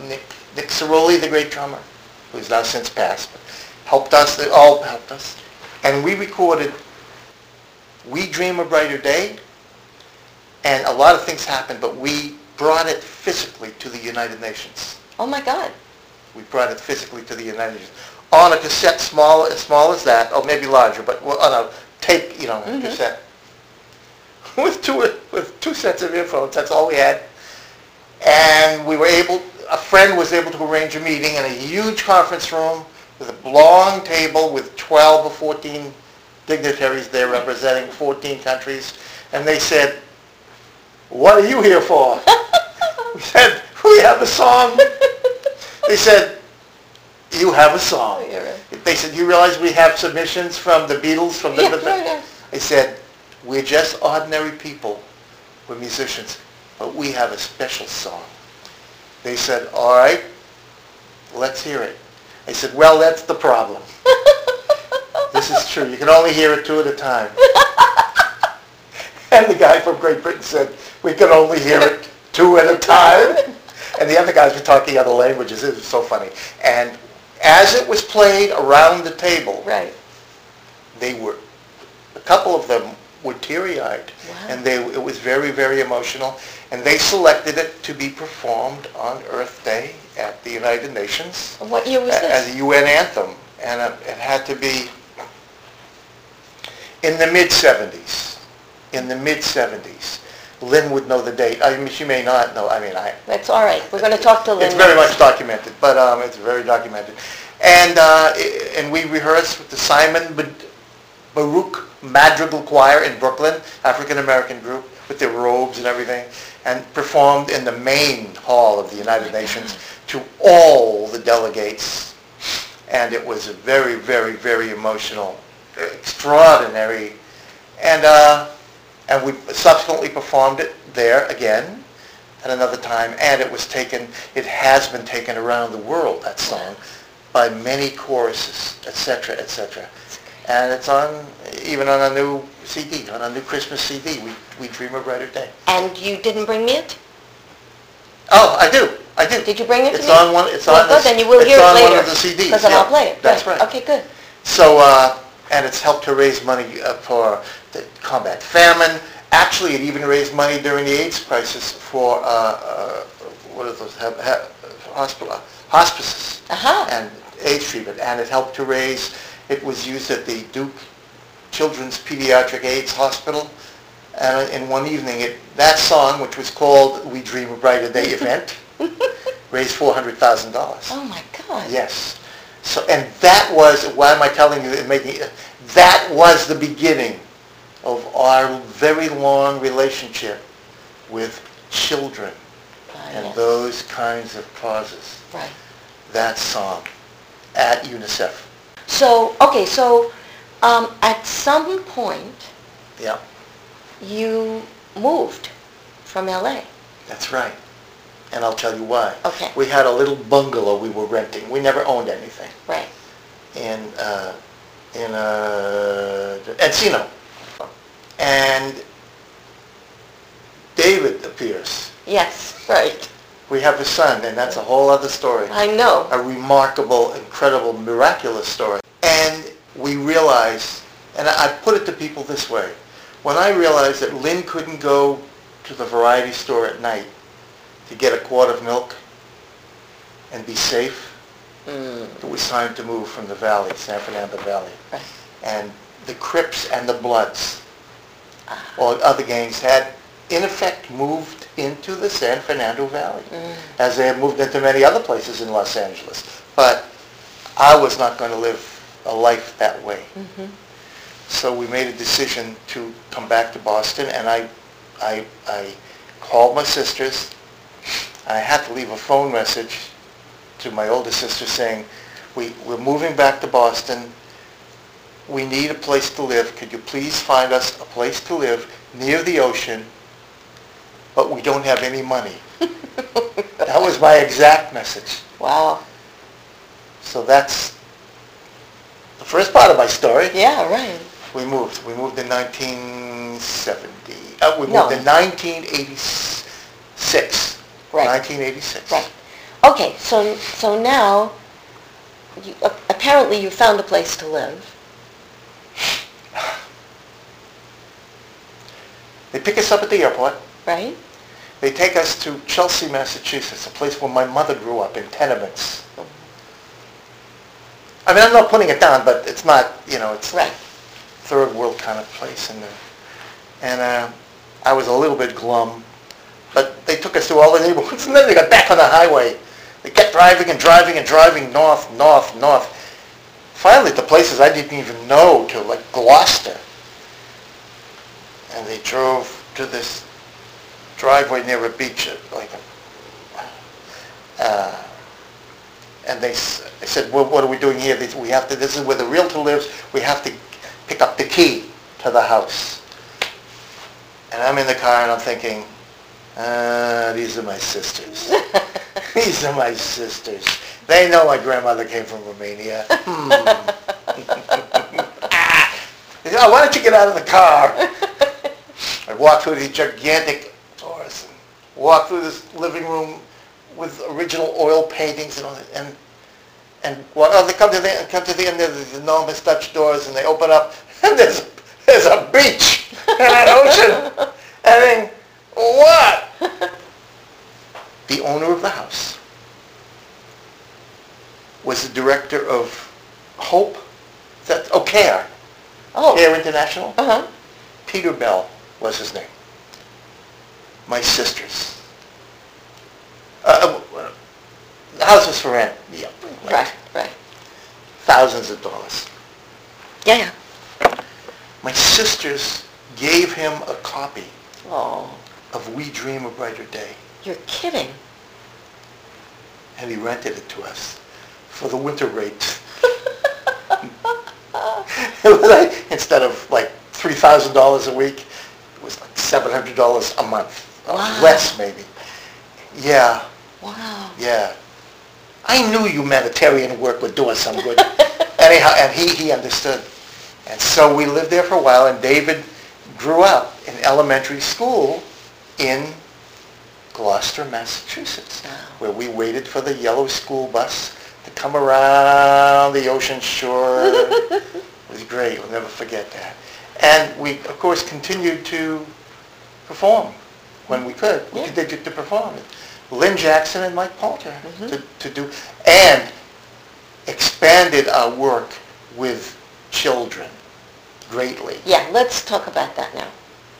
Nick Ceroli, the great drummer, who's now since passed, but helped us, they all helped us. And we recorded We Dream a Brighter Day, and a lot of things happened, but we brought it physically to the United Nations. Oh my God. We brought it physically to the United Nations. On a cassette small, as small as that, or maybe larger, but on a tape, you know, Mm-hmm. cassette. With two, with two sets of earphones, that's all we had. And we were able, a friend was able to arrange a meeting in a huge conference room with a long table with twelve or fourteen dignitaries there representing fourteen countries. And they said, "What are you here for?" We said, "We have a song." They said, "You have a song." Oh, yeah, right. They said, "You realize we have submissions from the Beatles, from the..." Yeah, right, right. I said, "We're just ordinary people. We're musicians, but we have a special song." They said, "All right, let's hear it." I said, "Well, that's the problem. This is true. You can only hear it two at a time." And the guy from Great Britain said, "We can only hear it two at a time." And the other guys were talking other languages. It was so funny. And as it was played around the table, Right. they were, a couple of them were teary-eyed. Wow. And they, it was very, very emotional. And they selected it to be performed on Earth Day at the United Nations What year was a- this? as a U N anthem. And it, it had to be in the mid-seventies. In the mid-seventies. Lynn would know the date. I mean, she may not know. I mean, I... That's all right. We're going to talk to Lynn. It's very next. much documented, but um, it's very documented. And uh, i- and we rehearsed with the Simon Ba- Baruch Madrigal Choir in Brooklyn, African-American group, with their robes and everything, and performed in the main hall of the United Nations to all the delegates. And it was a very, very, very emotional, extraordinary, and uh, and we subsequently performed it there again at another time, and it was taken, it has been taken around the world, that song, by many choruses, et cetera, et cetera. And it's on, even on a new C D, on a new Christmas C D, We, we Dream a Brighter Day. And you didn't bring me it? Oh, I do, I do. Did you bring it to It's me? on one, it's Well, on good, this, then you will it's hear it on one later. of the C Ds. Because then yeah. I'll play it. That's Right. right. Okay, good. So, uh, and it's helped to raise money uh, for the combat famine. Actually, it even raised money during the AIDS crisis for, uh, uh, what are those, ha- ha- hospital, uh, hospices Uh-huh. and AIDS treatment. And it helped to raise, it was used at the Duke Children's Pediatric AIDS Hospital. And in one evening, it, that song, which was called We Dream a Brighter Day event, raised four hundred thousand dollars. Oh my God. Yes. So, and that was, why am I telling you, and making, that was the beginning of our very long relationship with children Ah, and yes. those kinds of causes. Right. That song at UNICEF. So, okay, so um, at some point Yeah, you moved from L A. that's right. And I'll tell you why. Okay. We had a little bungalow we were renting. We never owned anything. Right. in uh, in uh, Encino. And David appears. Yes, right. We have a son, and that's a whole other story. I know. A remarkable, incredible, miraculous story. And we realized, and I I put it to people this way, when I realized that Lynn couldn't go to the variety store at night to get a quart of milk and be safe, Mm, it was time to move from the valley, San Fernando Valley. right. And the Crips and the Bloods, or other gangs, had in effect moved into the San Fernando Valley, Mm. as they had moved into many other places in Los Angeles. But I was not going to live a life that way. Mm-hmm. So we made a decision to come back to Boston, and I, I, I called my sisters. I had to leave a phone message to my older sister saying, we, we're moving back to Boston. We need a place to live. Could you please find us a place to live near the ocean, but we don't have any money. That was my exact message. Wow. So that's the first part of my story. Yeah, right. We moved. We moved in nineteen seventy. Uh, we No. moved in nineteen eighty-six. Right. nineteen eighty-six. Right. Okay, so so now, you, uh, apparently you found a place to live. They pick us up at the airport. Right? They take us to Chelsea, Massachusetts, a place where my mother grew up in tenements. I mean, I'm not putting it down, but it's not, you know, it's Right. third world kind of place. And, uh, and uh, I was a little bit glum, but they took us through all the neighborhoods, and then they got back on the highway. They kept driving and driving and driving north, north, north. Finally, to places I didn't even know, to like Gloucester. And they drove to this driveway near a beach, like, uh, and they, s- they said, well, what are we doing here? They said, we have to, this is where the realtor lives, we have to pick up the key to the house. And I'm in the car and I'm thinking, uh, these are my sisters. These are my sisters. They know my grandmother came from Romania. Hmm. They said, oh, why don't you get out of the car? I walk through these gigantic doors and walk through this living room with original oil paintings and all that, and and well, oh, they come to the come to the end of these enormous Dutch doors and they open up and there's there's a beach and an ocean. I mean, what? The owner of the house was the director of Hope. Is that oh CARE? Oh. CARE International. Uh huh. Peter Bell was his name. My sisters. Uh, uh, the house was for rent. Yeah. Like Right. Right. thousands of dollars. Yeah. Yeah. My sisters gave him a copy Oh, of We Dream a Brighter Day, you're kidding. and he rented it to us for the winter rates. It was like, instead of like three thousand dollars a week, it was like seven hundred dollars a month. Uh, Wow. Less, maybe. Yeah, Wow. yeah. I knew humanitarian work would do us some good. Anyhow, and he, he understood. And so we lived there for a while, and David grew up in elementary school in Gloucester, Massachusetts, Wow. where we waited for the yellow school bus to come around the ocean shore. It was great. We'll never forget that. And we, of course, continued to perform when we could. We Yeah. continued to perform. Lynn Jackson and Mike Poulter Mhm. to, to do, and expanded our work with children greatly. Yeah, let's talk about that now.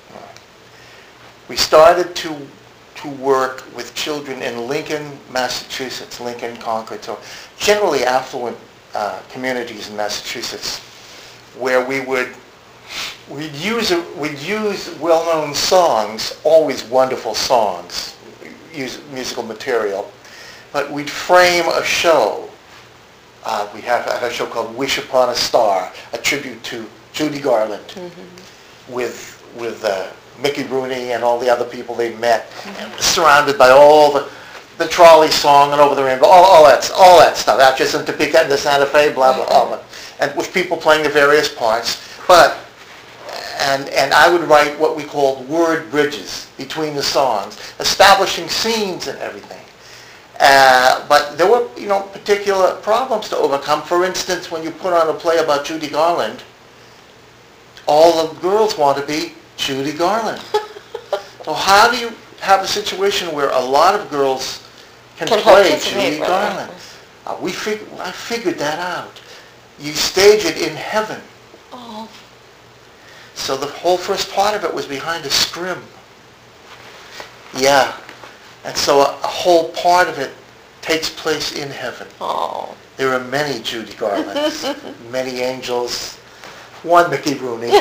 We started to to work with children in Lincoln, Massachusetts, Lincoln, Concord, so generally affluent uh, communities in Massachusetts, where we would we'd use a, we'd use well-known songs, always wonderful songs, use musical material, but we'd frame a show. Uh, we have a show called Wish Upon a Star, a tribute to Judy Garland, Mm-hmm. with with uh, Mickey Rooney and all the other people they met, and was surrounded by all the the trolley song and Over the Rainbow, all, all that all that stuff. Actress in Topeka and the Santa Fe, blah blah blah, and with people playing the various parts. But and and I would write what we called word bridges between the songs, establishing scenes and everything. Uh, but there were, you know, particular problems to overcome. For instance, when you put on a play about Judy Garland, all the girls want to be Judy Garland. So how do you have a situation where a lot of girls can, Can play participate, Judy right, Garland? right. Uh, we fig- I figured that out. You stage it in heaven. Oh, So the whole first part of it was behind a scrim. Yeah. And so a, a whole part of it takes place in heaven. oh. There are many Judy Garlands, many angels, one Mickey Rooney,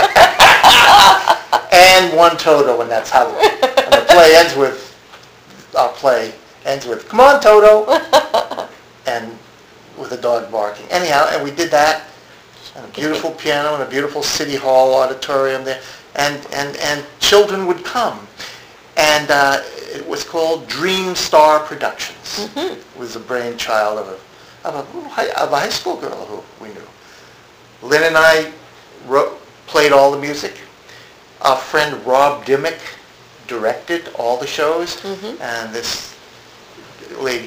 and one Toto, and that's how the, and the play ends with, our play ends with, come on Toto, and with a dog barking. Anyhow, and we did that, and a beautiful piano and a beautiful City Hall auditorium there, and, and, and children would come. And uh, it was called Dream Star Productions. Mm-hmm. It was the brainchild of a, of a, high- of a high school girl who we knew. Lynn and I wrote, played all the music. Our friend Rob Dimmick directed all the shows. Mhm. And this lady,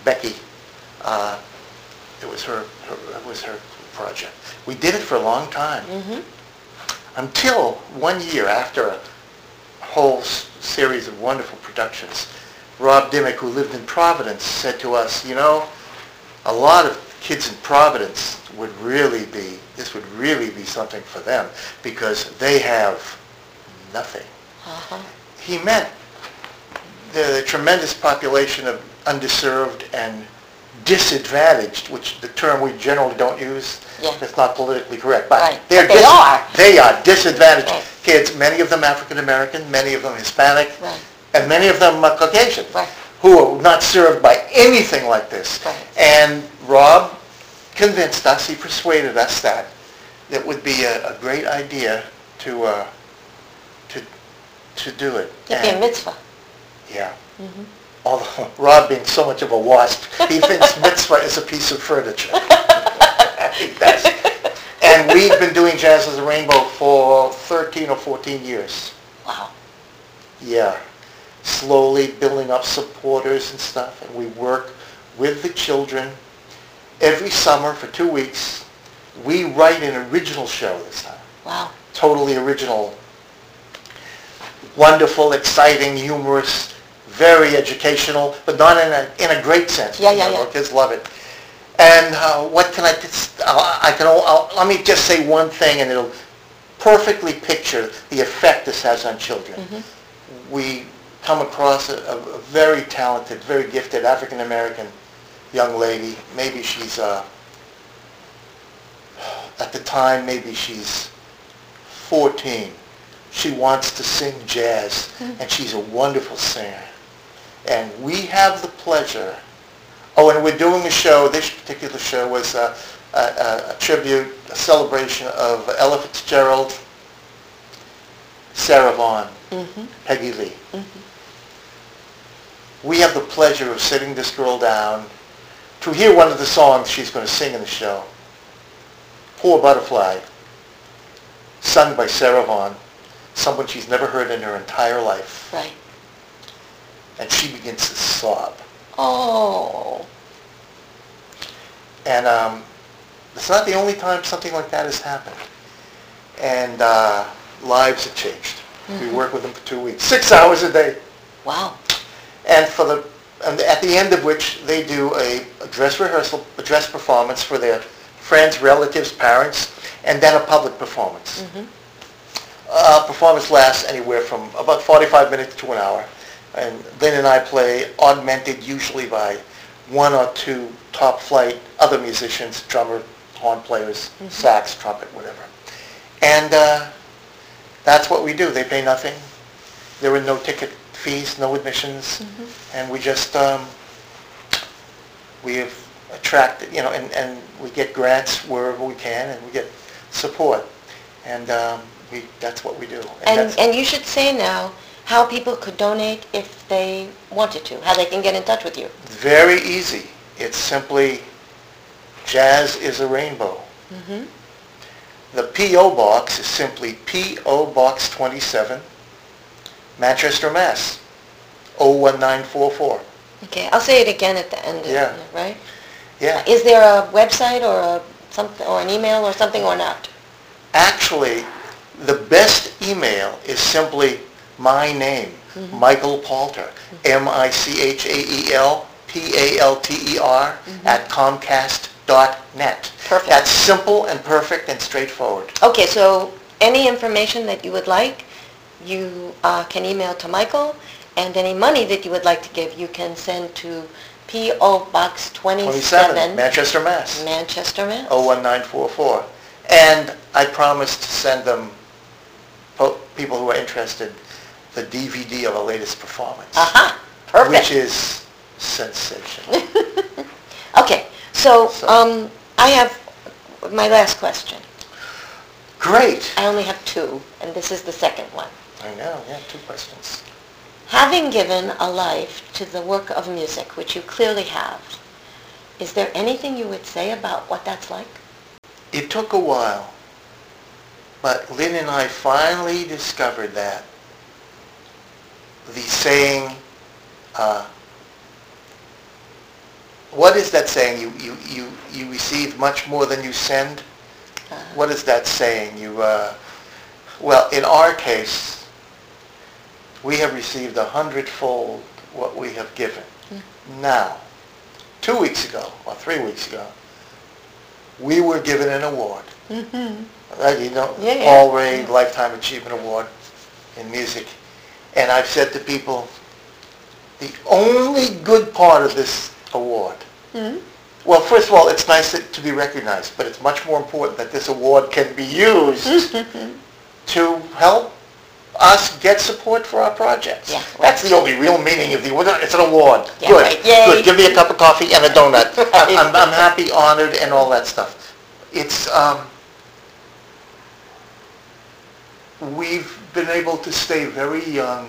Becky. Uh, it was her, her. It was her project. We did it for a long time. Mm-hmm. Until one year, after a whole s- series of wonderful productions, Rob Dimmick, who lived in Providence, said to us, you know, a lot of kids in Providence would really be, this would really be something for them because they have nothing. Uh-huh. He meant the, the tremendous population of underserved and disadvantaged, which the term we generally don't use. Yeah. It's not politically correct, but Right. they're But they are. They are disadvantaged Right. kids, many of them African American, many of them Hispanic, Right. and many of them uh, Caucasian, Right. who are not served by anything like this. Right. And Rob convinced us, he persuaded us that it would be a, a great idea to uh, to to do it. It'd be a And- mitzvah. yeah. Although Rob being so much of a wasp, he thinks mitzvah is a piece of furniture. He does. And we've been doing Jazz as a Rainbow for thirteen or fourteen years. Wow. Yeah. Slowly building up supporters and stuff. And we work with the children every summer for two weeks. We write an original show this time. Wow. Totally original. Wonderful, exciting, humorous, very educational, but not in a in a great sense. Yeah, yeah, You know, yeah. Kids love it. And uh, what can I? Just, uh, I can. I'll, let me just say one thing, and it'll perfectly picture the effect this has on children. Mm-hmm. We come across a, a a very talented, very gifted African American young lady. Maybe she's uh, at the time, maybe she's fourteen. She wants to sing jazz, and she's a wonderful singer. And we have the pleasure, oh, and we're doing a show, this particular show was a, a, a, a tribute, a celebration of Ella Fitzgerald, Sarah Vaughan, Mm-hmm. Peggy Lee. Mm-hmm. We have the pleasure of sitting this girl down to hear one of the songs she's going to sing in the show. Poor Butterfly, sung by Sarah Vaughan, someone she's never heard in her entire life. Right. And she begins to sob. Oh. And um, it's not the only time something like that has happened. And uh, lives have changed. Mm-hmm. We work with them for two weeks, six hours a day. Wow. And for the, and at the end of which they do a, a dress rehearsal, a dress performance for their friends, relatives, parents, and then a public performance. Mm-hmm. Uh, performance lasts anywhere from about forty-five minutes to an hour. And Lynn and I play, augmented usually by one or two top flight other musicians, drummer, horn players, Mm-hmm. sax, trumpet, whatever. And uh, that's what we do. They pay nothing. There are no ticket fees, no admissions, Mm-hmm. and we just, um, we have attracted, you know, and, and we get grants wherever we can, and we get support. And um, we, that's what we do. And, that's, and you should say now how people could donate if they wanted to, how they can get in touch with you. very easy. It's simply Jazz is a Rainbow. Mm-hmm. The P O Box is simply P O Box twenty-seven, Manchester, Mass. oh one nine four four. Okay, I'll say it again at the end, of Yeah. it, right? Yeah. Is there a website or a something or an email or something or not? Actually, the best email is simply my name, Mm-hmm. Michael Palter, M I C H A E L P A L T E R, Mm-hmm. at comcast dot net. Perfect. That's simple and perfect and straightforward. Okay, so any information that you would like, you uh, can email to Michael, and any money that you would like to give, you can send to P O Box twenty-seven, twenty-seven, Manchester, Mass. Manchester, Mass. oh one nine four four. And I promised to send them, po- people who are interested, the D V D of our latest performance, Aha, perfect. which is sensational. Okay, so So- um, I have my last question. Great. I only have two, and this is the second one. I know, yeah, two questions. Having given a life to the work of music, which you clearly have, is there anything you would say about what that's like? It took a while, but Lynn and I finally discovered that the saying, uh, what is that saying? You, you, you, you receive much more than you send? Uh, What is that saying? You, uh, well, in our case, we have received a hundredfold what we have given. Mm. Now, two weeks ago, or three weeks ago, we were given an award. Mm-hmm. Right, you know, Yeah, yeah. Paul Ray Yeah. Lifetime Achievement Award in music. And I've said to people, the only good part of this award, Mm-hmm. well, first of all, it's nice to to be recognized, but it's much more important that this award can be used to help us get support for our projects. Yeah, That's the only real meaning of the award. It's an award. Yeah, Good. right. Yay. Good. Give me a cup of coffee and a donut. Right. I'm, I'm, I'm happy, honored, and all that stuff. It's, um, we've been able to stay very young,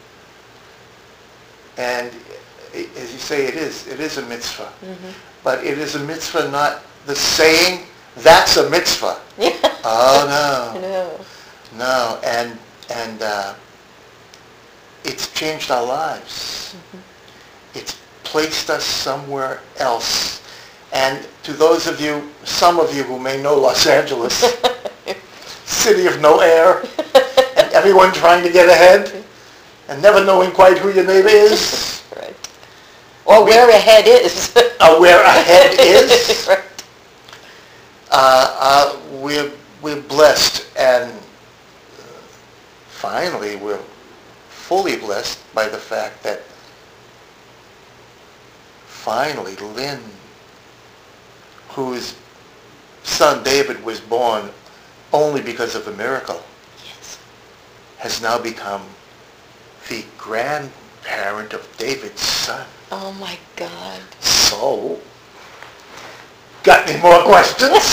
and i- as you say, it is, it is a mitzvah. Mm-hmm. But it is a mitzvah, not the saying, that's a mitzvah. Yeah. Oh, no. No. No, and and uh, it's changed our lives. Mm-hmm. It's placed us somewhere else. And to those of you, some of you who may know Los Angeles, city of no air, and everyone trying to get ahead, and never knowing quite who your neighbor is, Right. Or We- where ahead is. uh, where ahead is. Right. Uh, uh, we're we're blessed, and uh, finally we're fully blessed by the fact that finally Lynn, whose son David was born only because of a miracle, Yes. has now become the grandparent of David's son. Oh my God. So, got any more questions?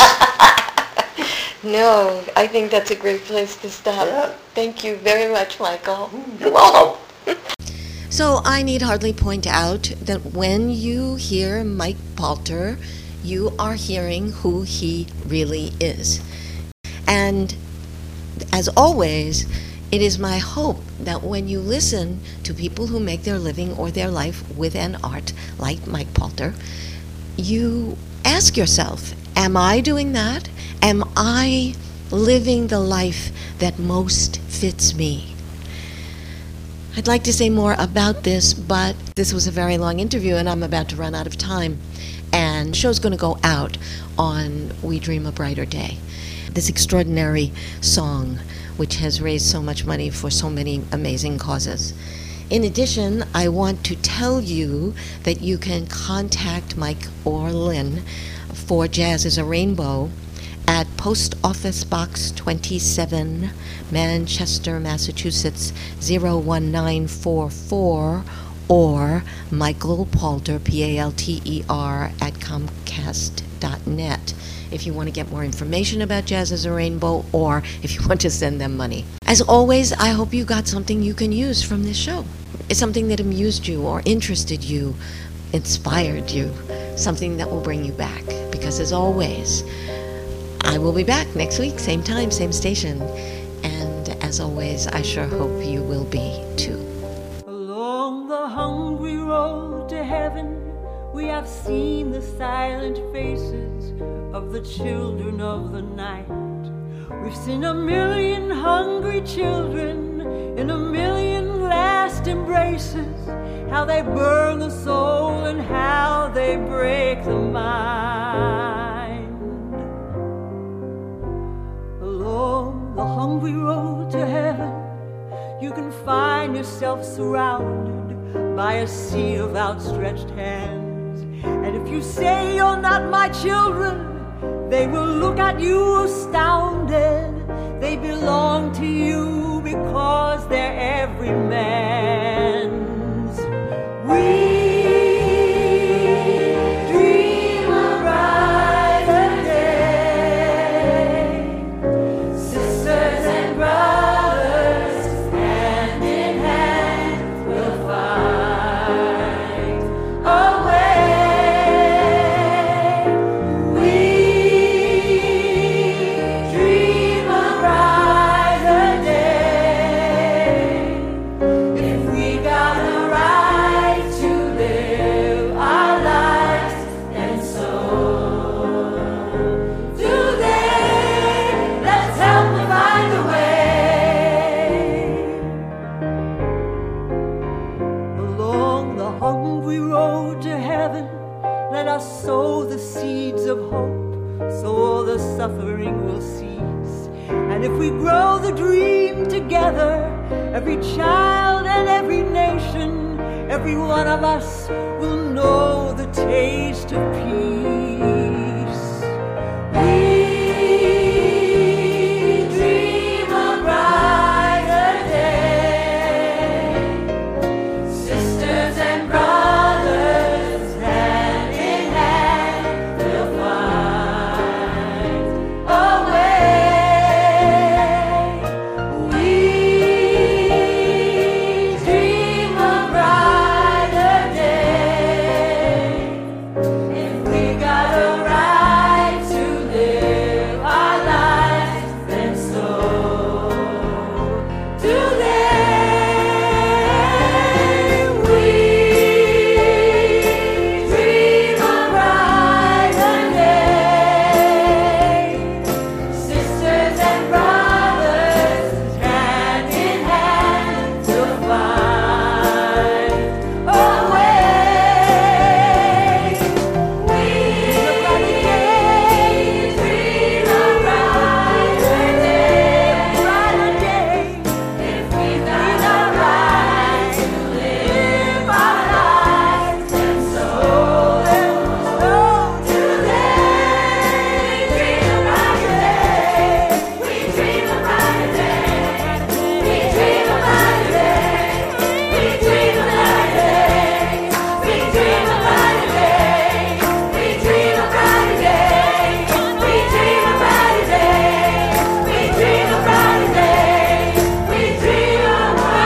No, I think that's a great place to stop. Yeah. Thank you very much, Michael. You're welcome. So I need hardly point out that when you hear Mike Palter, you are hearing who he really is. And as always, it is my hope that when you listen to people who make their living or their life with an art like Mike Palter, you ask yourself, am I doing that? Am I living the life that most fits me? I'd like to say more about this, but this was a very long interview and I'm about to run out of time. And the show's going to go out on We Dream a Brighter Day. This extraordinary song, which has raised so much money for so many amazing causes. In addition, I want to tell you that you can contact Mike or Lynn for Jazz is a Rainbow at Post Office Box twenty-seven, Manchester, Massachusetts zero one nine four four, or Michael Palter, P A L T E R, at Comcast dot net if you want to get more information about Jazz is a Rainbow, or if you want to send them money. As always, I hope you got something you can use from this show. It's something that amused you or interested you, inspired you, something that will bring you back. Because as always, I will be back next week, same time, same station. And as always, I sure hope you will be too. Along the hungry road to heaven, we have seen the silent faces of the children of the night. We've seen a million hungry children in a million last embraces, how they burn the soul and how they break the mind. Along the hungry road to heaven, you can find yourself surrounded by a sea of outstretched hands. And if you say you're not my children, they will look at you astounded. They belong to you because they're every man's. We dream a brighter day, sisters and brothers, hand in hand, we'll find a way. We And if we grow the dream together, every child and every nation, every one of us will know the taste of peace. We dream a brighter day, sisters and brothers, hand in hand, we'll find a way. We dream a brighter day. If we got a right to live our lives, then so do they. We dream a brighter day, sisters and brothers, hand in hand, we'll find a way. We dream a brighter day, brighter day. If we got a right to live our lives, then so, then so do they. Dream a brighter day. We dream a brighter day. We dream a brighter day. We dream a brighter day. We dream a brighter day. We dream a brighter day. We dream a brighter day. We dream a brighter day. We dream a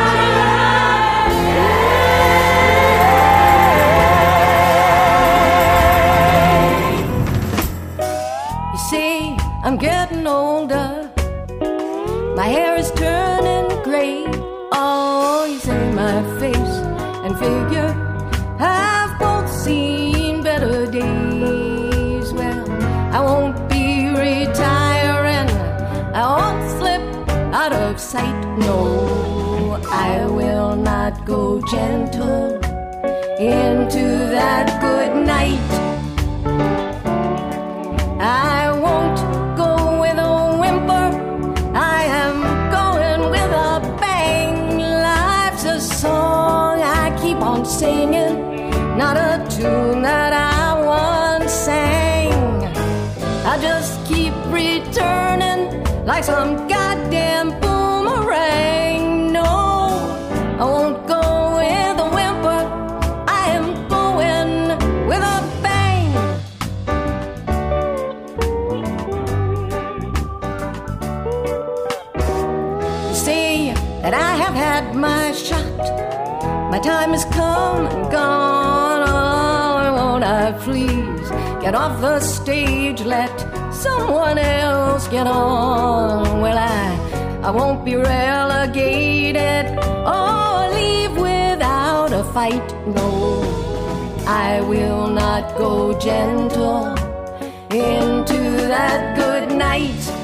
brighter day. You see, I'm getting older. My hair is turning gray. Oh, you say my face and figure have both seen better days. Well, I won't be retiring. I won't slip out of sight. No, I will not go gentle into that good night. I won't go with a whimper. I am going with a bang. Life's a song I keep on singing, not a tune that I once sang. I just keep returning like some goddamn boomerang. No, I won't go with a whimper. I am going with a bang. You see that I have had my shot. My time has come and gone. Oh, won't I please get off the stage, let someone else get on? Well, I, I won't be relegated or leave without a fight. No, I will not go gentle into that good night.